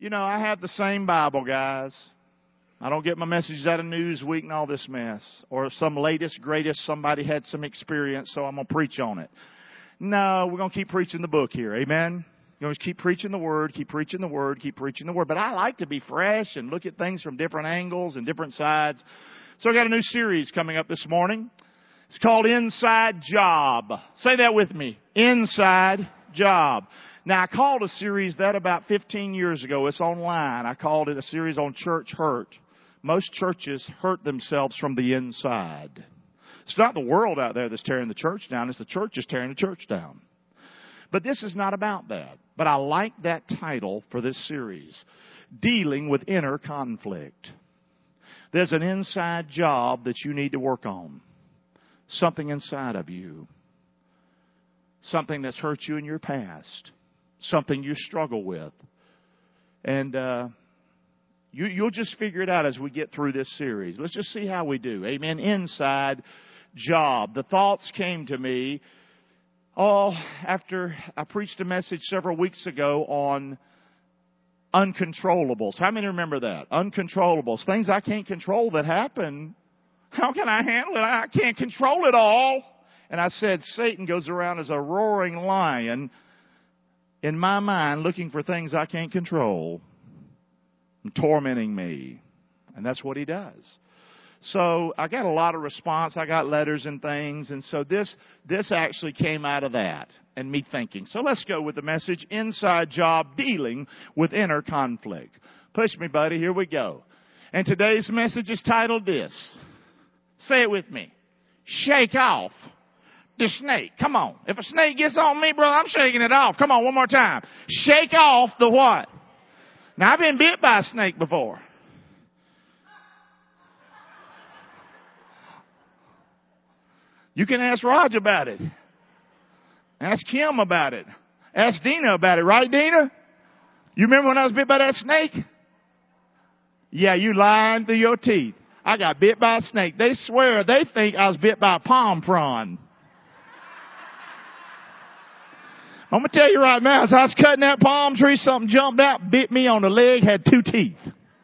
I have the same Bible, guys. I don't get my messages out of Newsweek and all this mess. Or some latest, greatest, somebody had some experience, so I'm going to preach on it. No, we're going to keep preaching the book here. Amen? We're going to keep preaching the Word, keep preaching the Word, keep preaching the Word. But I like to be fresh and look at things from different angles and different sides. So I got a new series coming up this morning. It's called Inside Job. Say that with me. Inside Job. Now, I called a series that about 15 years ago. It's online. I called it a series on church hurt. Most churches hurt themselves from the inside. It's not the world out there that's tearing the church down. It's the church that's tearing the church down. But this is not about that. But I like that title for this series. Dealing with Inner Conflict. There's an inside job that you need to work on. Something inside of you. Something that's hurt you in your past. Something you struggle with. And you'll just figure it out as we get through this series. Let's just see how we do. Amen. Inside job. The thoughts came to me after I preached a message several weeks ago on uncontrollables. How many remember that? Uncontrollables. Things I can't control that happen. How can I handle it? I can't control it all. And I said, Satan goes around as a roaring lion in my mind looking for things I can't control and tormenting me. And that's what he does. So I got a lot of response. I got letters and things. And so this actually came out of that and me thinking. So let's go with the message, Inside Job, Dealing with Inner Conflict. Push me, buddy. Here we go. And today's message is titled this. Say it with me. Shake off the snake. Come on. If a snake gets on me, brother, I'm shaking it off. Come on, one more time. Shake off the what? Now, I've been bit by a snake before. You can ask Roger about it. Ask Kim about it. Ask Dina about it. Right, Dina? You remember when I was bit by that snake? Yeah, you lying through your teeth. I got bit by a snake. They swear they think I was bit by a palm prawn. I'm going to tell you right now, as I was cutting that palm tree, something jumped out, bit me on the leg, had 2 teeth.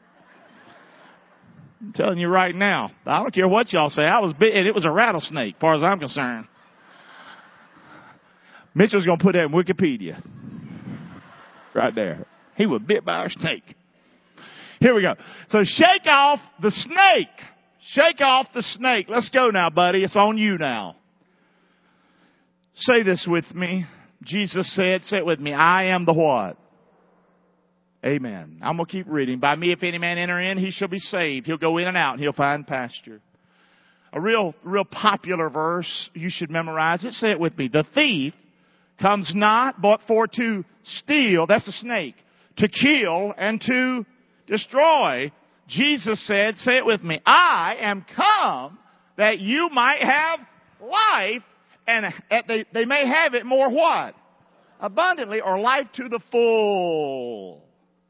I'm telling you right now. I don't care what y'all say. I was bit, and it was a rattlesnake, as far as I'm concerned. Mitchell's going to put that in Wikipedia. Right there. He was bit by a snake. Here we go. So shake off the snake. Shake off the snake. Let's go now, buddy. It's on you now. Say this with me. Jesus said, say it with me. I am the what? Amen. I'm going to keep reading. By me, if any man enter in, he shall be saved. He'll go in and out and he'll find pasture. A real popular verse. You should memorize it. Say it with me. The thief comes not but for to steal. That's a snake. To kill and to destroy. Jesus said, say it with me. I am come that you might have life, and they may have it more what? Abundantly, or life to the full.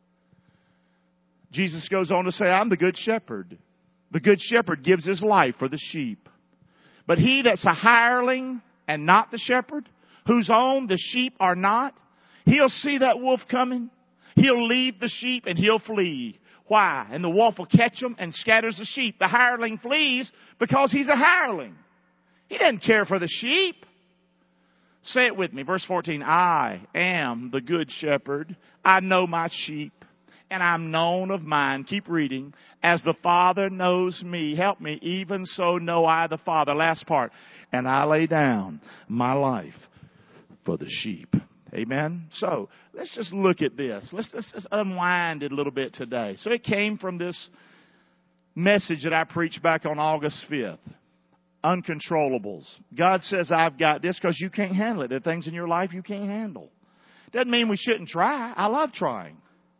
Jesus goes on to say, I'm the good shepherd. The good shepherd gives his life for the sheep. But he that's a hireling and not the shepherd, whose own the sheep are not, he'll see that wolf coming. He'll leave the sheep and he'll flee. Why? And the wolf will catch him and scatters the sheep. The hireling flees because he's a hireling. He doesn't care for the sheep. Say it with me. Verse 14. I am the good shepherd. I know my sheep, and I'm known of mine. Keep reading. As the Father knows me. Help me. Even so know I the Father. Last part. And I lay down my life for the sheep. Amen. So let's just look at this. Let's unwind it a little bit today. So it came from this message that I preached back on August 5th. Uncontrollables. God says, I've got this, because you can't handle it. There are things in your life you can't handle. Doesn't mean we shouldn't try. I love trying.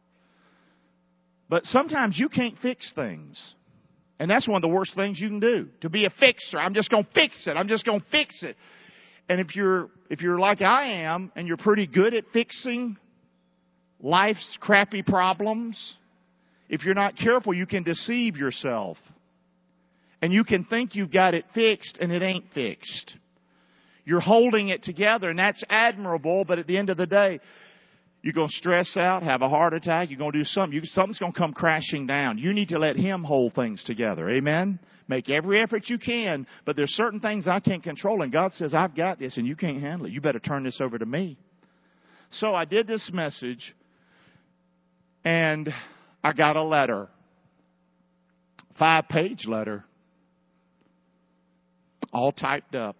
But sometimes you can't fix things. And that's one of the worst things you can do. To be a fixer. I'm just going to fix it. I'm just going to fix it. And if you're like I am, and you're pretty good at fixing life's crappy problems, if you're not careful, you can deceive yourself. And you can think you've got it fixed, and it ain't fixed. You're holding it together, and that's admirable, but at the end of the day, You're going to stress out, have a heart attack. You're going to do something. Something's going to come crashing down. You need to let Him hold things together. Amen? Make every effort you can. But there's certain things I can't control. And God says, I've got this and you can't handle it. You better turn this over to me. So I did this message. And I got a letter. 5-page letter. All typed up.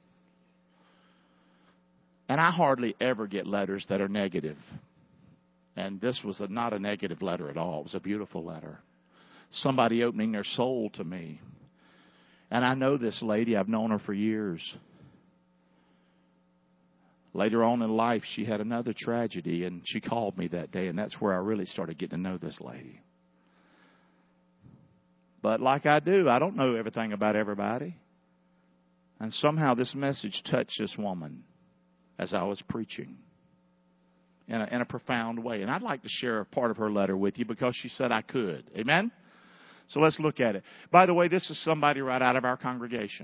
And I hardly ever get letters that are negative. And this was not a negative letter at all. It was a beautiful letter. Somebody opening their soul to me. And I know this lady. I've known her for years. Later on in life, she had another tragedy. And she called me that day. And that's where I really started getting to know this lady. But like I do, I don't know everything about everybody. And somehow this message touched this woman as I was preaching in a profound way. And I'd like to share a part of her letter with you because she said I could. Amen? So let's look at it. By the way, this is somebody right out of our congregation.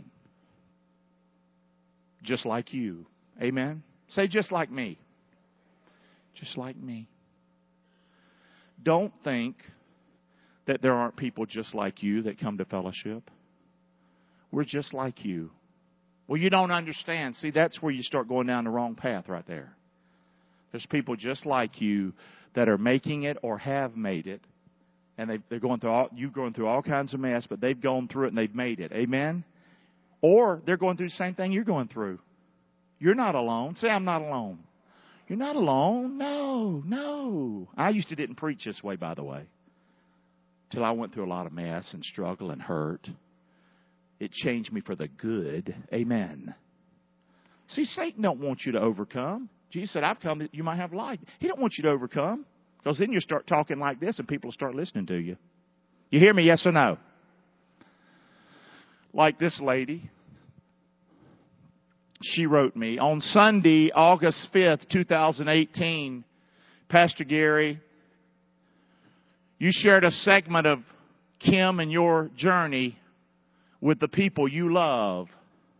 Just like you. Amen? Say just like me. Just like me. Don't think that there aren't people just like you that come to fellowship. We're just like you. Well, you don't understand. See, that's where you start going down the wrong path right there. There's people just like you that are making it or have made it. And they're going through you're going through all kinds of mess, but they've gone through it and they've made it. Amen? Or they're going through the same thing you're going through. You're not alone. Say, I'm not alone. You're not alone. No. I used to didn't preach this way, by the way. Till I went through a lot of mess and struggle and hurt. It changed me for the good. Amen. See, Satan don't want you to overcome. Jesus said, I've come that you might have life. He don't want you to overcome. Because then you start talking like this and people will start listening to you. You hear me, yes or no? Like this lady. She wrote me, on Sunday, August 5th, 2018, Pastor Gary, you shared a segment of Kim and your journey with the people you love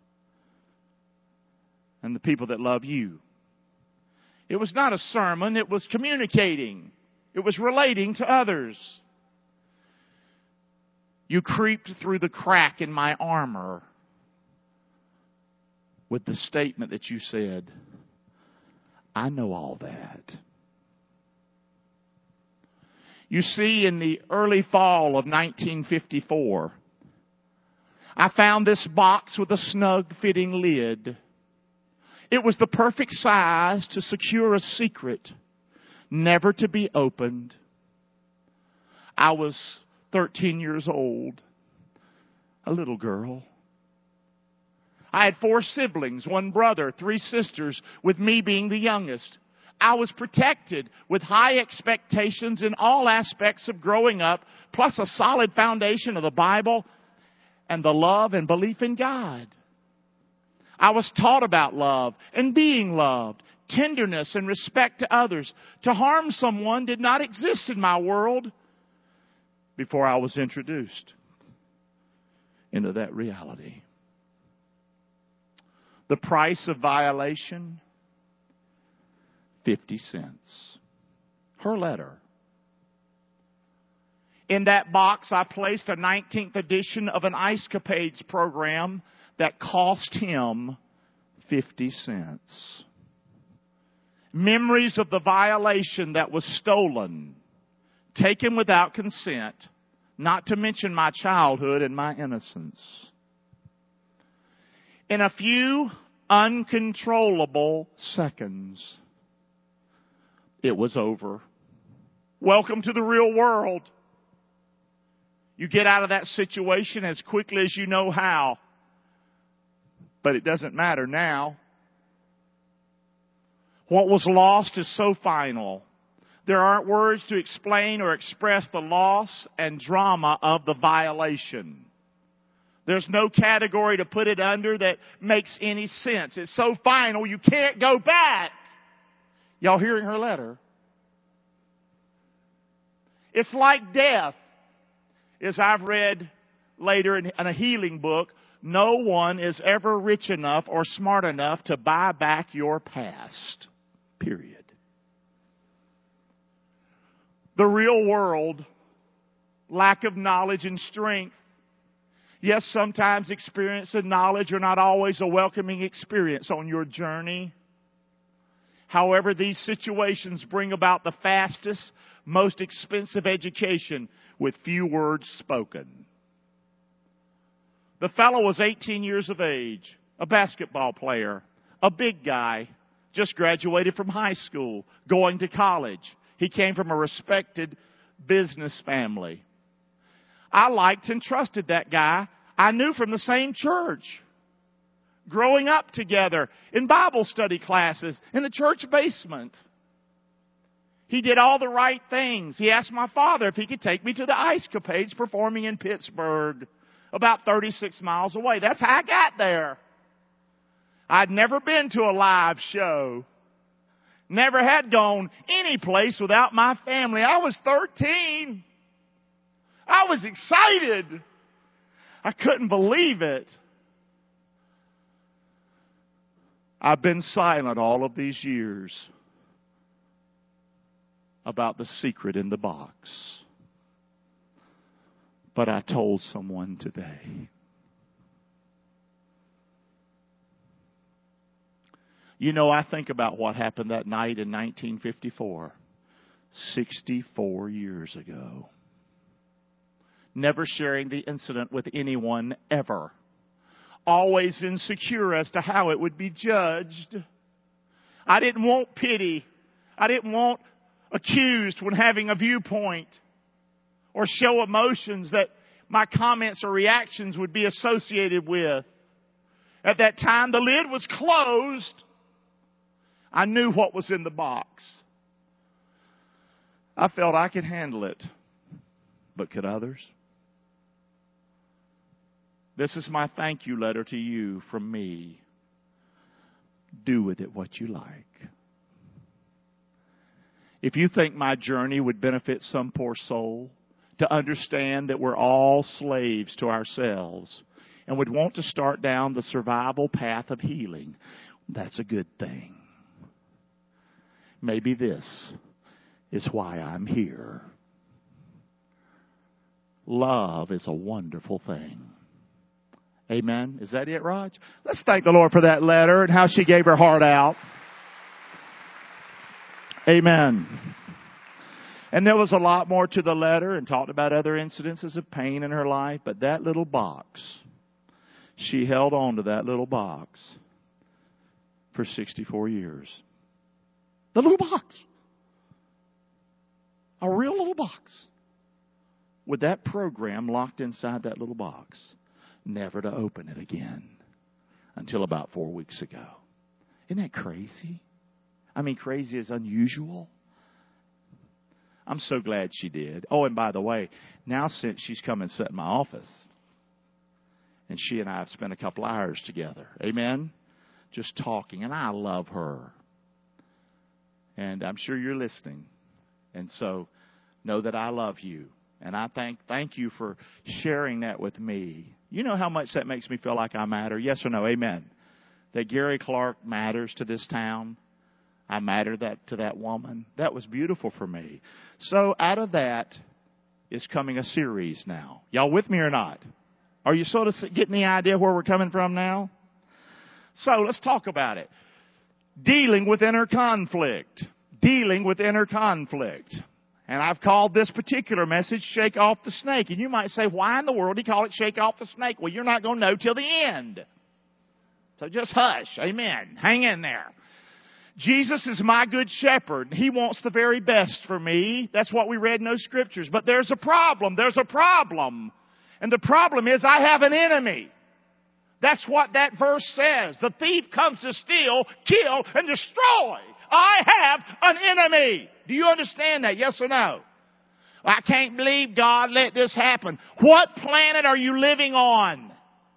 and the people that love you. It was not a sermon. It was communicating. It was relating to others. You creeped through the crack in my armor with the statement that you said, I know all that. You see, in the early fall of 1954, I found this box with a snug-fitting lid. It was the perfect size to secure a secret, never to be opened. I was 13 years old, a little girl. I had 4 siblings, 1 brother, 3 sisters, with me being the youngest. I was protected with high expectations in all aspects of growing up, plus a solid foundation of the Bible and the love and belief in God. I was taught about love and being loved, tenderness and respect to others. To harm someone did not exist in my world before I was introduced into that reality. The price of violation, 50 cents. Her letter. In that box, I placed a 19th edition of an Ice Capades program that cost him 50 cents. Memories of the violation that was stolen, taken without consent, not to mention my childhood and my innocence. In a few uncontrollable seconds, it was over. Welcome to the real world. You get out of that situation as quickly as you know how. But it doesn't matter now. What was lost is so final. There aren't words to explain or express the loss and drama of the violation. There's no category to put it under that makes any sense. It's so final you can't go back. Y'all hearing her letter? It's like death. As I've read later in a healing book, no one is ever rich enough or smart enough to buy back your past. Period. the real world, lack of knowledge and strength. Yes, sometimes experience and knowledge are not always a welcoming experience on your journey. However, these situations bring about the fastest, most expensive education with few words spoken. The fellow was 18 years of age, a basketball player, a big guy, just graduated from high school, going to college. He came from a respected business family. I liked and trusted that guy. I knew from the same church. Growing up together in Bible study classes in the church basement. He did all the right things. He asked my father if he could take me to the Ice Capades performing in Pittsburgh, about 36 miles away. That's how I got there. I'd never been to a live show. Never had gone any place without my family. I was 13. I was excited. I couldn't believe it. I've been silent all of these years about the secret in the box. But I told someone today. You know, I think about what happened that night in 1954, 64 years ago. Never sharing the incident with anyone ever. Always insecure as to how it would be judged. I didn't want pity. I didn't want accused when having a viewpoint or show emotions that my comments or reactions would be associated with. At that time, the lid was closed. I knew what was in the box. I felt I could handle it. But could others? This is my thank you letter to you from me. Do with it what you like. If you think my journey would benefit some poor soul to understand that we're all slaves to ourselves and would want to start down the survival path of healing, that's a good thing. Maybe this is why I'm here. Love is a wonderful thing. Amen. Is that it, Raj? Let's thank the Lord for that letter and how she gave her heart out. Amen. And there was a lot more to the letter and talked about other incidences of pain in her life. But that little box, she held on to that little box for 64 years. The little box. A real little box. With that program locked inside that little box. Never to open it again until about 4 weeks ago. Isn't that crazy? I mean, crazy is unusual. I'm so glad she did. Oh, and by the way, now since she's come and sat in my office, and she and I have spent a couple hours together. Amen? Just talking. And I love her. And I'm sure you're listening. And so know that I love you. And I thank you for sharing that with me. You know how much that makes me feel like I matter? Yes or no? Amen. That Gary Clark matters to this town. I matter to that woman. That was beautiful for me. So out of that is coming a series now. Y'all with me or not? Are you sort of getting the idea where we're coming from now? So let's talk about it. Dealing with inner conflict. Dealing with inner conflict. And I've called this particular message, Shake Off the Snake. And you might say, why in the world do you call it Shake Off the Snake? Well, you're not going to know till the end. So just hush. Amen. Hang in there. Jesus is my good shepherd. He wants the very best for me. That's what we read in those scriptures. But there's a problem. There's a problem. And the problem is I have an enemy. That's what that verse says. The thief comes to steal, kill, and destroy. I have an enemy. Do you understand that? Yes or no? I can't believe God let this happen. What planet are you living on?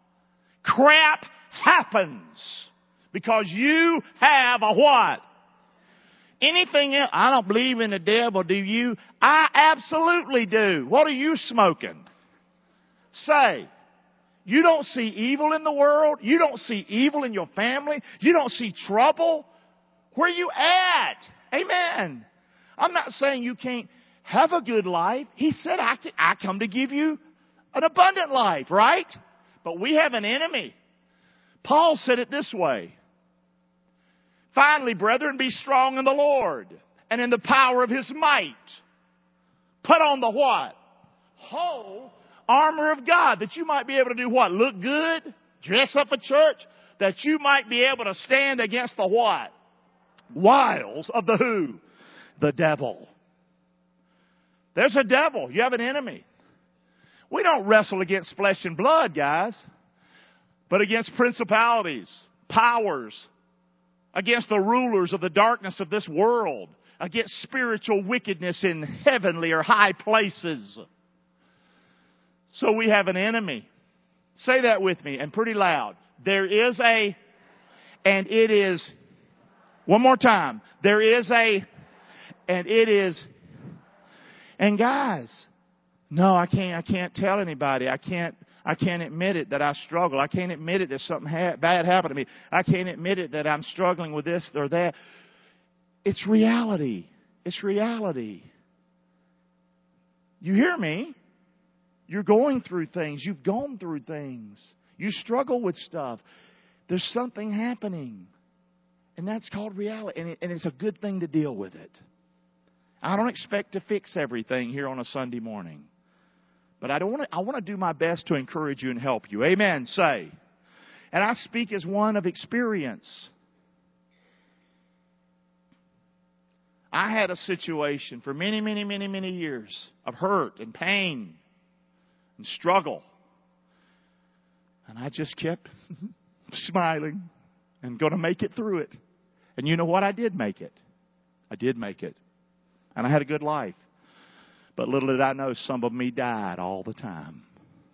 Crap happens because you have a what? Anything else? I don't believe in the devil, do you? I absolutely do. What are you smoking? Say. You don't see evil in the world. You don't see evil in your family. You don't see trouble. Where you at? Amen. I'm not saying you can't have a good life. He said, I come to give you an abundant life, right? But we have an enemy. Paul said it this way. Finally, brethren, be strong in the Lord and in the power of His might. Put on the what? Whole armor of God, that you might be able to do what? Look good? Dress up a church? That you might be able to stand against the what? Wiles of the who? The devil. There's a devil. You have an enemy. We don't wrestle against flesh and blood, guys, but against principalities, powers, against the rulers of the darkness of this world, against spiritual wickedness in heavenly or high places. So we have an enemy. Say that with me, and pretty loud. There is a, and it is, one more time. There is a, and it is, and guys, no, I can't tell anybody. I can't admit it that I struggle. I can't admit it that something bad happened to me. I can't admit it that I'm struggling with this or that. It's reality. It's reality. You hear me? You're going through things. You've gone through things. You struggle with stuff. There's something happening. And that's called reality. And it's a good thing to deal with it. I don't expect to fix everything here on a Sunday morning. But I want to do my best to encourage you and help you. Amen. Say. And I speak as one of experience. I had a situation for many, many, many, many years of hurt and pain and struggle. And I just kept smiling and going to make it through it. And you know what? I did make it. I did make it. And I had a good life. But little did I know, some of me died all the time.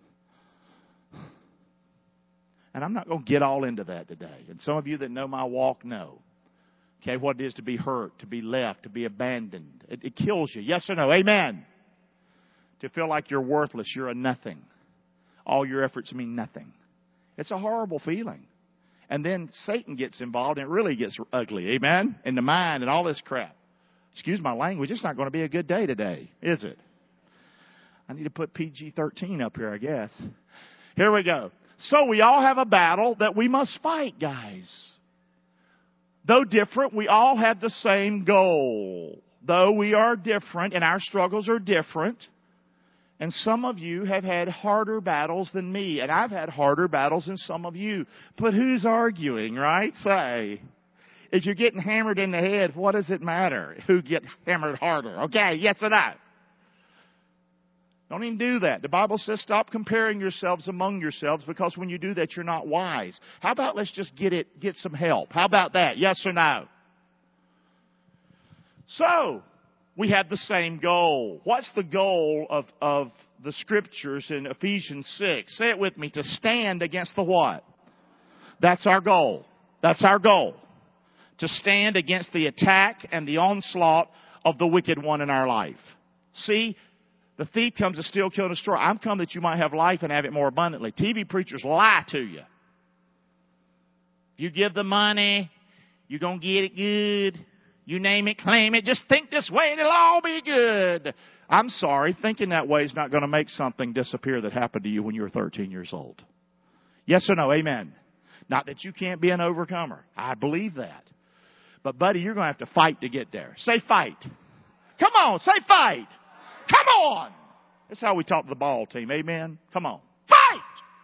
And I'm not going to get all into that today. And some of you that know my walk know. Okay, what it is to be hurt, to be left, to be abandoned. It kills you. Yes or no? Amen. To feel like you're worthless, you're a nothing. All your efforts mean nothing. It's a horrible feeling. And then Satan gets involved and it really gets ugly. Amen? In the mind and all this crap. Excuse my language, it's not going to be a good day today, is it? I need to put PG-13 up here, I guess. Here we go. So we all have a battle that we must fight, guys. Though different, we all have the same goal. Though we are different and our struggles are different. And some of you have had harder battles than me. And I've had harder battles than some of you. But who's arguing, right? Say. If you're getting hammered in the head, what does it matter? Who gets hammered harder? Okay, yes or no? Don't even do that. The Bible says stop comparing yourselves among yourselves because when you do that, you're not wise. How about let's just get some help? How about that? Yes or no? So, we have the same goal. What's the goal of the Scriptures in Ephesians 6? Say it with me. To stand against the what? That's our goal. That's our goal. To stand against the attack and the onslaught of the wicked one in our life. See, the thief comes to steal, kill, and destroy. I'm come that you might have life and have it more abundantly. TV preachers lie to you. You give the money, you're going to get it good. You name it, claim it. Just think this way and it'll all be good. I'm sorry, thinking that way is not going to make something disappear that happened to you when you were 13 years old. Yes or no? Amen. Not that you can't be an overcomer. I believe that. But, buddy, you're going to have to fight to get there. Say fight. Come on, say fight. Come on. That's how we talk to the ball team. Amen. Come on. Fight.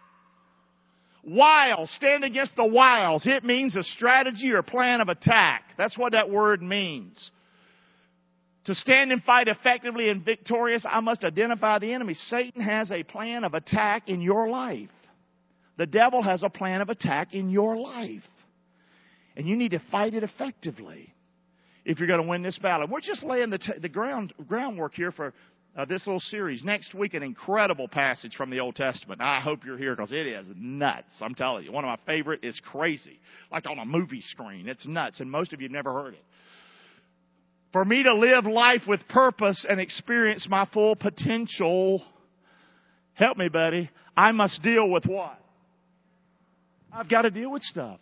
Wiles. Stand against the wiles. It means a strategy or plan of attack. That's what that word means. To stand and fight effectively and victorious, I must identify the enemy. Satan has a plan of attack in your life. The devil has a plan of attack in your life. And you need to fight it effectively if you're going to win this battle. We're just laying the groundwork here for this little series. Next week, an incredible passage from the Old Testament. I hope you're here because it is nuts. I'm telling you. One of my favorite is crazy. Like on a movie screen. It's nuts. And most of you have never heard it. For me to live life with purpose and experience my full potential, help me, buddy, I must deal with what? I've got to deal with stuff.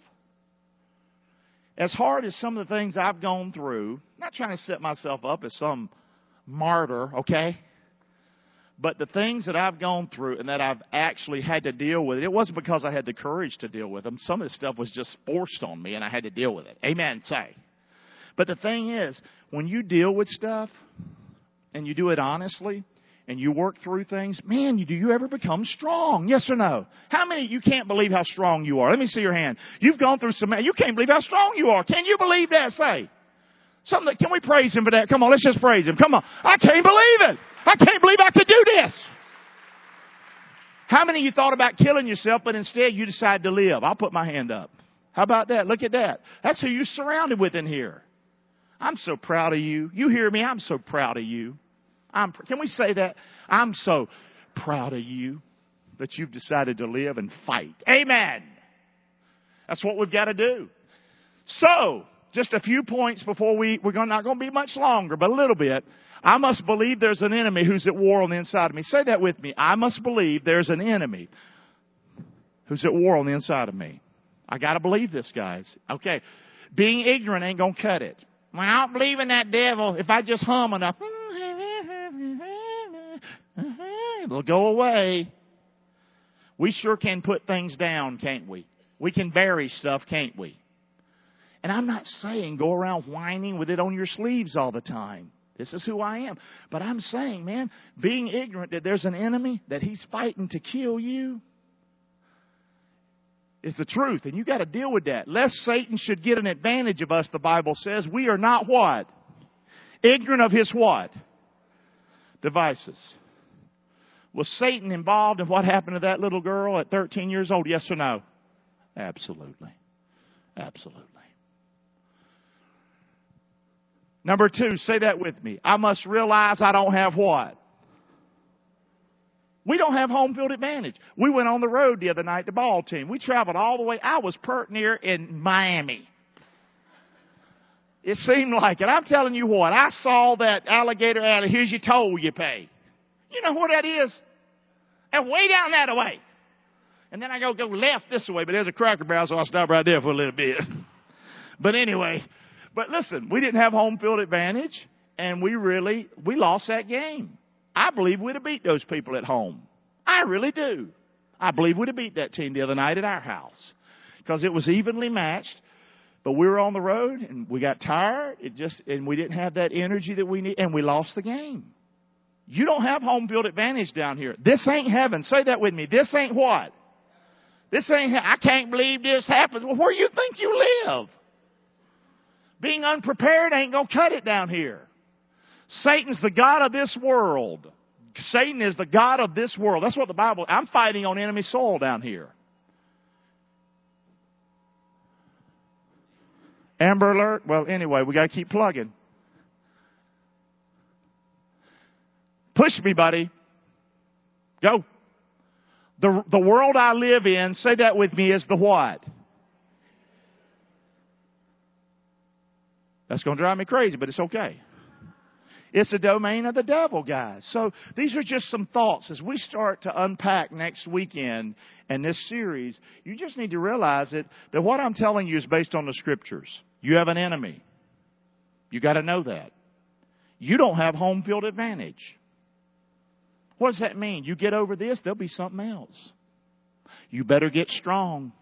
As hard as some of the things I've gone through, I'm not trying to set myself up as some martyr, okay? But the things that I've gone through and that I've actually had to deal with, it wasn't because I had the courage to deal with them. Some of this stuff was just forced on me and I had to deal with it. Amen, say. But the thing is, when you deal with stuff and you do it honestly and you work through things, man, do you ever become strong? Yes or no? How many, you can't believe how strong you are? Let me see your hand. You've gone through you can't believe how strong you are. Can you believe that? Say. Can we praise Him for that? Come on, let's just praise Him. Come on. I can't believe it. I can't believe I could do this. How many of you thought about killing yourself, but instead you decided to live? I'll put my hand up. How about that? Look at that. That's who you're surrounded with in here. I'm so proud of you. You hear me? I'm so proud of you. Can we say that? I'm so proud of you that you've decided to live and fight. Amen. That's what we've got to do. So, just a few points before we're not going to be much longer, but a little bit. I must believe there's an enemy who's at war on the inside of me. Say that with me. I must believe there's an enemy who's at war on the inside of me. I got to believe this, guys. Okay. Being ignorant ain't going to cut it. Well, I don't believe in that devil. If I just hum enough, it'll go away. We sure can put things down, can't we? We can bury stuff, can't we? And I'm not saying go around whining with it on your sleeves all the time. This is who I am. But I'm saying, man, being ignorant that there's an enemy, that he's fighting to kill you, is the truth. And you got to deal with that. Lest Satan should get an advantage of us, the Bible says, we are not what? Ignorant of his what? Devices. Was Satan involved in what happened to that little girl at 13 years old? Yes or no? Absolutely. Absolutely. Number 2, say that with me. I must realize I don't have what? We don't have home field advantage. We went on the road the other night, the ball team. We traveled all the way. I was pert near in Miami. It seemed like it. I'm telling you what, I saw that alligator alley. Here's your toll you pay. You know what that is? And way down that way. And then I go left this way, but there's a Cracker Barrel, so I'll stop right there for a little bit. But anyway, but listen, we didn't have home field advantage, and we lost that game. I believe we'd have beat those people at home. I really do. I believe we'd have beat that team the other night at our house because it was evenly matched. But we were on the road, and we got tired. And we didn't have that energy that we need, and we lost the game. You don't have home field advantage down here. This ain't heaven. Say that with me. This ain't what? This ain't. I can't believe this happens. Well, where do you think you live? Being unprepared ain't going to cut it down here. Satan's the god of this world. Satan is the god of this world. That's what the Bible... I'm fighting on enemy soil down here. Amber alert? Well, anyway, we got to keep plugging. Push me, buddy. Go. The world I live in, say that with me, is the what? That's going to drive me crazy, but it's okay. It's a domain of the devil, guys. So these are just some thoughts as we start to unpack next weekend and this series. You just need to realize that what I'm telling you is based on the Scriptures. You have an enemy. You got to know that. You don't have home field advantage. What does that mean? You get over this, there'll be something else. You better get strong.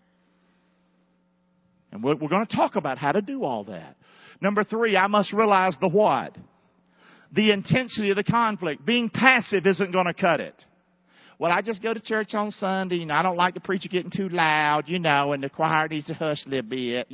And we're going to talk about how to do all that. Number 3, I must realize the what? The intensity of the conflict. Being passive isn't going to cut it. Well, I just go to church on Sunday, and I don't like the preacher getting too loud, and the choir needs to hush a little bit,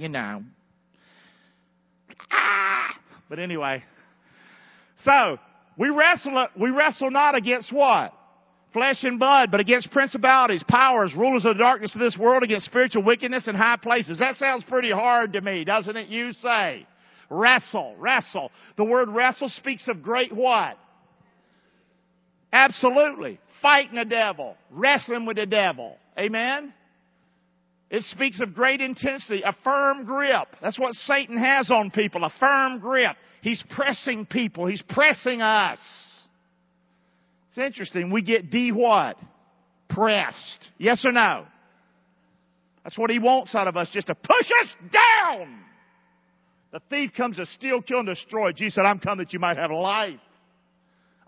But anyway, so we wrestle not against what? Flesh and blood, but against principalities, powers, rulers of the darkness of this world, against spiritual wickedness in high places. That sounds pretty hard to me, doesn't it? You say. Wrestle. The word wrestle speaks of great what? Absolutely. Fighting the devil. Wrestling with the devil. Amen? It speaks of great intensity. A firm grip. That's what Satan has on people. A firm grip. He's pressing people. He's pressing us. It's interesting. We get what? Pressed. Yes or no? That's what he wants out of us. Just to push us down. The thief comes to steal, kill, and destroy. Jesus said, I'm come that you might have life.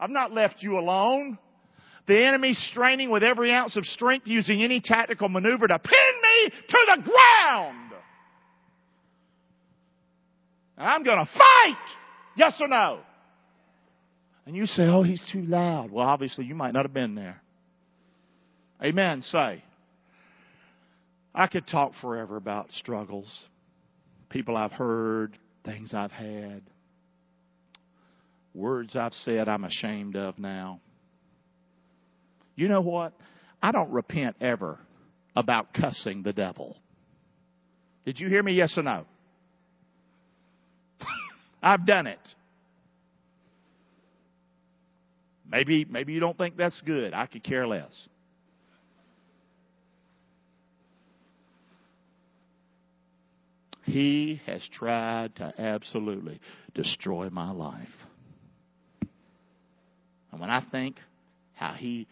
I've not left you alone. The enemy's straining with every ounce of strength, using any tactical maneuver to pin me to the ground. And I'm going to fight. Yes or no? And you say, oh, he's too loud. Well, obviously you might not have been there. Amen. Say. I could talk forever about struggles. People I've heard, things I've had, words I've said I'm ashamed of now. You know what? I don't repent ever about cussing the devil. Did you hear me? Yes or no? I've done it. Maybe you don't think that's good. I could care less. He has tried to absolutely destroy my life. And when I think how he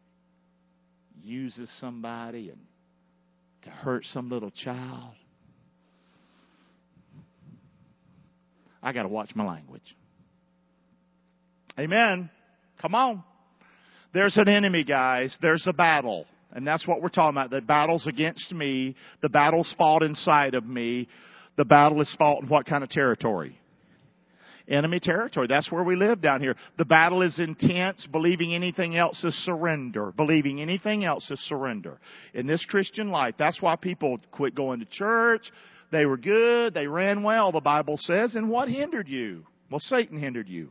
uses somebody and to hurt some little child, I got to watch my language. Amen. Come on. There's an enemy, guys. There's a battle. And that's what we're talking about. The battle's against me. The battle's fought inside of me. The battle is fought in what kind of territory? Enemy territory. That's where we live down here. The battle is intense. Believing anything else is surrender. Believing anything else is surrender. In this Christian life, that's why people quit going to church. They were good. They ran well, the Bible says. And what hindered you? Well, Satan hindered you.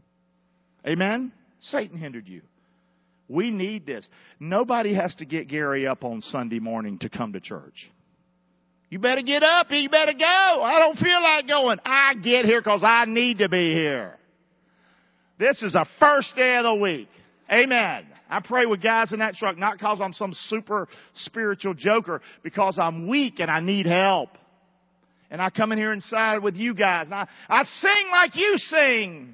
Amen? Satan hindered you. We need this. Nobody has to get Gary up on Sunday morning to come to church. You better get up. You better go. I don't feel like going. I get here because I need to be here. This is the first day of the week. Amen. I pray with guys in that truck, not because I'm some super spiritual joker, because I'm weak and I need help. And I come in here inside with you guys. And I sing like you sing.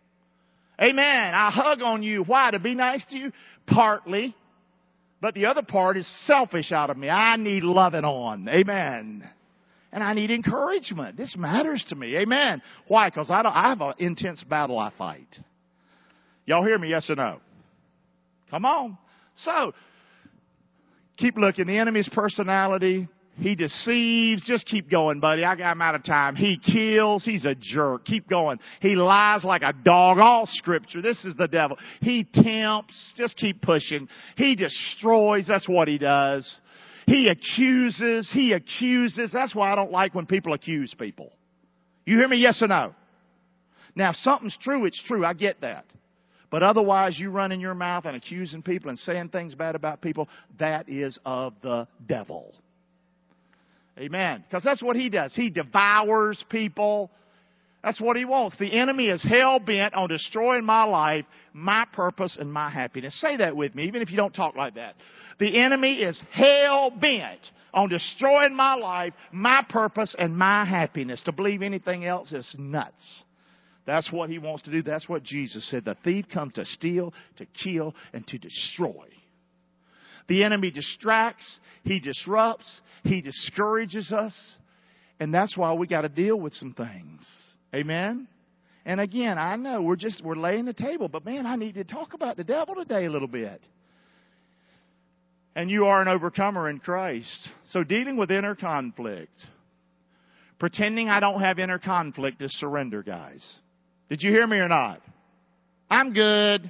Amen. I hug on you. Why? To be nice to you? Partly. But the other part is selfish out of me. I need loving on. Amen. And I need encouragement. This matters to me. Amen. Why? Because I have an intense battle I fight. Y'all hear me? Yes or no? Come on. So, keep looking. The enemy's personality. He deceives. Just keep going, buddy. I'm out of time. He kills. He's a jerk. Keep going. He lies like a dog. All scripture. This is the devil. He tempts. Just keep pushing. He destroys. That's what he does. He accuses. That's why I don't like when people accuse people. You hear me? Yes or no? Now, if something's true, it's true. I get that. But otherwise, you running your mouth and accusing people and saying things bad about people, that is of the devil. Amen. Because that's what he does. He devours people. That's what he wants. The enemy is hell-bent on destroying my life, my purpose, and my happiness. Say that with me, even if you don't talk like that. The enemy is hell-bent on destroying my life, my purpose, and my happiness. To believe anything else is nuts. That's what he wants to do. That's what Jesus said. The thief comes to steal, to kill, and to destroy. The enemy distracts. He disrupts. He discourages us. And that's why we got to deal with some things. Amen? And again, I know we're laying the table. But man, I need to talk about the devil today a little bit. And you are an overcomer in Christ. So dealing with inner conflict. Pretending I don't have inner conflict is surrender, guys. Did you hear me or not? I'm good.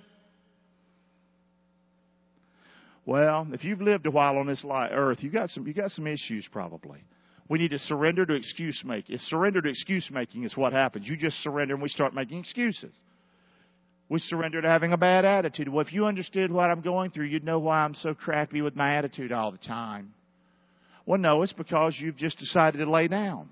Well, if you've lived a while on this earth, you got some issues probably. We need to surrender to excuse making. Surrender to excuse making is what happens. You just surrender and we start making excuses. We surrender to having a bad attitude. Well, if you understood what I'm going through, you'd know why I'm so crappy with my attitude all the time. Well, no, it's because you've just decided to lay down.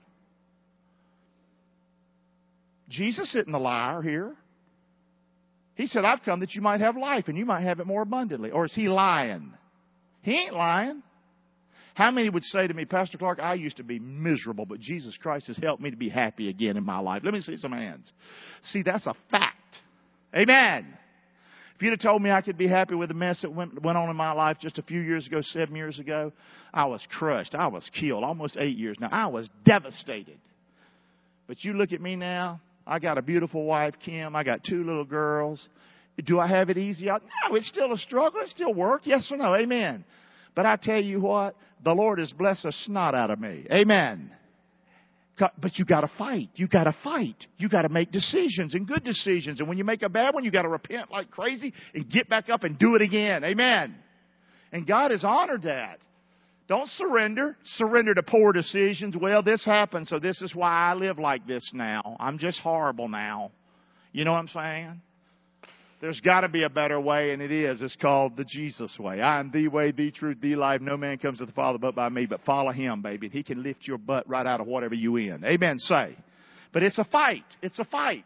Jesus isn't a liar here. He said, I've come that you might have life and you might have it more abundantly. Or is he lying? He ain't lying. How many would say to me, Pastor Clark, I used to be miserable, but Jesus Christ has helped me to be happy again in my life. Let me see some hands. See, that's a fact. Amen. If you'd have told me I could be happy with the mess that went on in my life just a few years ago, 7 years ago, I was crushed. I was killed. Almost 8 years now. I was devastated. But you look at me now. I got a beautiful wife, Kim. I got 2 little girls. Do I have it easy? No, it's still a struggle. It's still work. Yes or no? Amen. But I tell you what, the Lord has blessed the snot out of me. Amen. But you got to fight. You got to fight. You got to make decisions, and good decisions. And when you make a bad one, you got to repent like crazy and get back up and do it again. Amen. And God has honored that. Don't surrender. Surrender to poor decisions. Well, this happened, so this is why I live like this now. I'm just horrible now. You know what I'm saying? There's got to be a better way, and it is. It's called the Jesus way. I am the way, the truth, the life. No man comes to the Father but by me. But follow Him, baby. He can lift your butt right out of whatever you in. Amen, say. But it's a fight. It's a fight.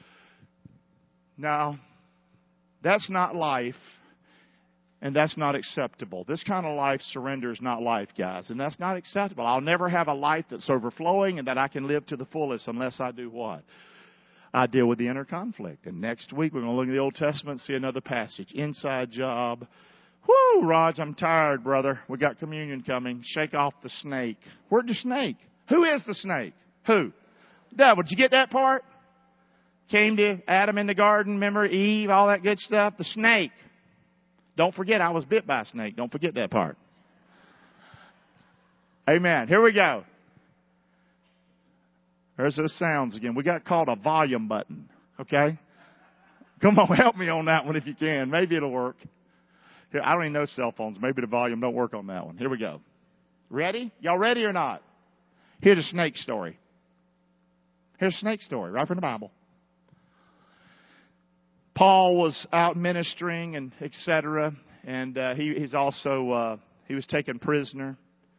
Now, that's not life, and that's not acceptable. This kind of life, surrender is not life, guys. And that's not acceptable. I'll never have a life that's overflowing and that I can live to the fullest unless I do what? I deal with the inner conflict. And next week, we're going to look at the Old Testament and see another passage. Inside job. Whoo, Raj, I'm tired, brother. We got communion coming. Shake off the snake. Where'd the snake? Who is the snake? Who? Devil. Did you get that part? Came to Adam in the garden, remember Eve, all that good stuff. The snake. Don't forget, I was bit by a snake. Don't forget that part. Amen. Here we go. There's those sounds again. We got called a volume button. Okay? Come on, help me on that one if you can. Maybe it'll work. Here, I don't even know cell phones. Maybe the volume don't work on that one. Here we go. Ready? Y'all ready or not? Here's a snake story. Here's a snake story right from the Bible. Paul was out ministering and etc. And he was taken prisoner.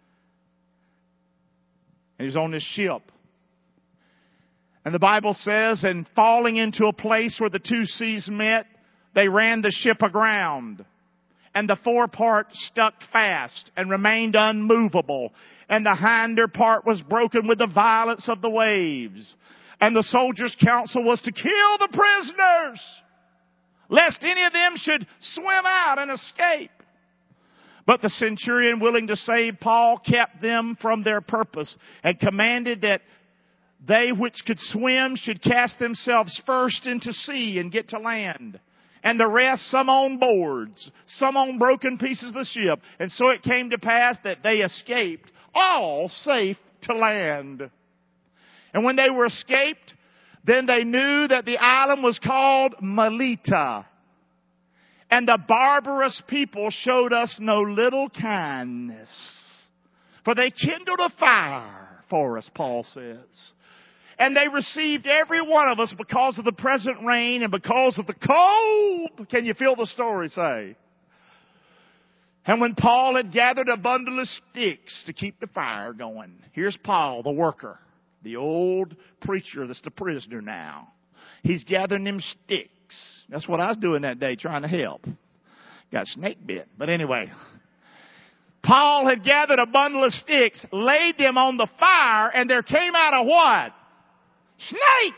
And he was on this ship. And the Bible says, and falling into a place where the two seas met, they ran the ship aground. And the forepart stuck fast and remained unmovable. And the hinder part was broken with the violence of the waves. And the soldiers' counsel was to kill the prisoners, lest any of them should swim out and escape. But the centurion, willing to save Paul, kept them from their purpose and commanded that they which could swim should cast themselves first into sea and get to land. And the rest, some on boards, some on broken pieces of the ship. And so it came to pass that they escaped, all safe to land. And when they were escaped, then they knew that the island was called Melita. And the barbarous people showed us no little kindness. For they kindled a fire for us, Paul says. And they received every one of us because of the present rain and because of the cold. Can you feel the story, say? And when Paul had gathered a bundle of sticks to keep the fire going, here's Paul, the worker, the old preacher that's the prisoner now. He's gathering them sticks. That's what I was doing that day, trying to help. Got snake bit. But anyway, Paul had gathered a bundle of sticks, laid them on the fire, and there came out a what? Snake!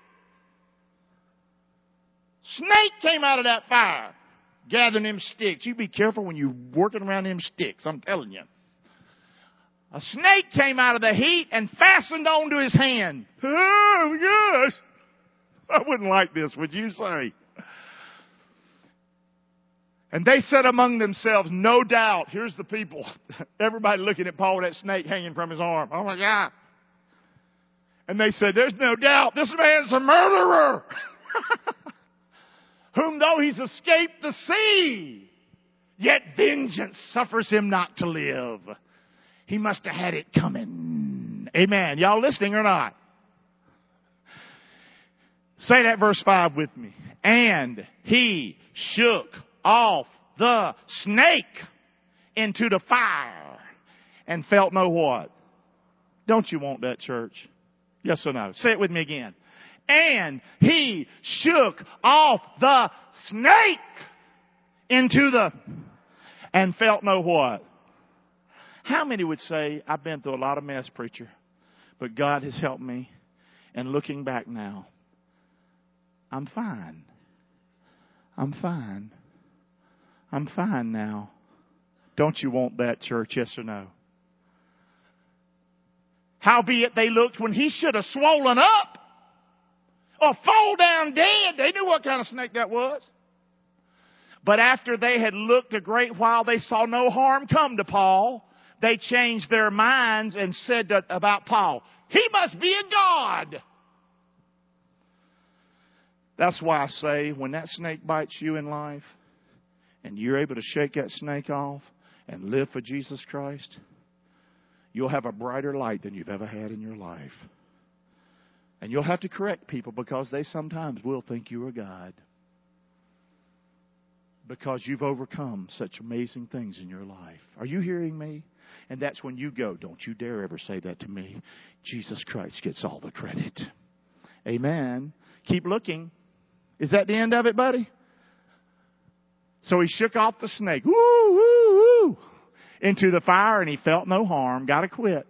Snake came out of that fire. Gathering them sticks. You be careful when you're working around them sticks. I'm telling you. A snake came out of the heat and fastened onto his hand. Oh, gosh. I wouldn't like this, would you say? And they said among themselves, no doubt, here's the people. Everybody looking at Paul with that snake hanging from his arm. Oh my God. And they said, there's no doubt this man's a murderer. Whom though he's escaped the sea, yet vengeance suffers him not to live. He must have had it coming. Amen. Y'all listening or not? Say that verse 5 with me. And he shook off the snake into the fire and felt no what? Don't you want that, church? Yes or no? Say it with me again. And he shook off the snake into the and felt no what? How many would say, I've been through a lot of mess, preacher, but God has helped me, and looking back now, I'm fine. I'm fine. I'm fine now. Don't you want that, church? Yes or no? Howbeit they looked when he should have swollen up or fall down dead. They knew what kind of snake that was. But after they had looked a great while, they saw no harm come to Paul. They changed their minds and said about Paul, he must be a god. That's why I say when that snake bites you in life and you're able to shake that snake off and live for Jesus Christ, you'll have a brighter light than you've ever had in your life. And you'll have to correct people because they sometimes will think you're a god. Because you've overcome such amazing things in your life. Are you hearing me? And that's when you go, don't you dare ever say that to me. Jesus Christ gets all the credit. Amen. Keep looking. Is that the end of it, buddy? So he shook off the snake. Woo, woo, woo. Into the fire, and he felt no harm. Got to quit.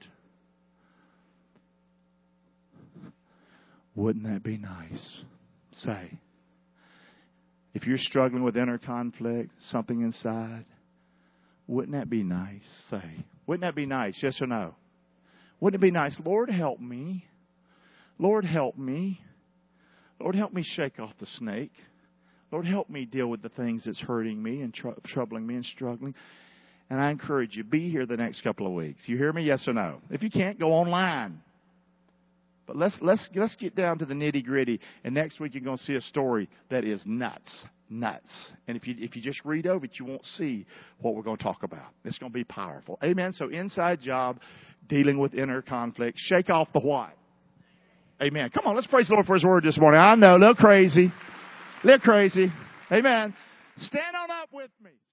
Wouldn't that be nice? Say. If you're struggling with inner conflict, something inside, wouldn't that be nice? Say. Wouldn't that be nice? Yes or no? Wouldn't it be nice? Lord, help me. Lord, help me. Lord, help me shake off the snake. Lord, help me deal with the things that's hurting me and troubling me and struggling. And I encourage you, be here the next couple of weeks. You hear me? Yes or no? If you can't, go online. But let's get down to the nitty gritty. And next week you're going to see a story that is nuts. And if you just read over it, you won't see what we're going to talk about. It's going to be powerful. Amen. So inside job, dealing with inner conflict. Shake off the what? Amen. Come on, let's praise the Lord for His word this morning. I know, a little crazy. Amen. Stand on up with me.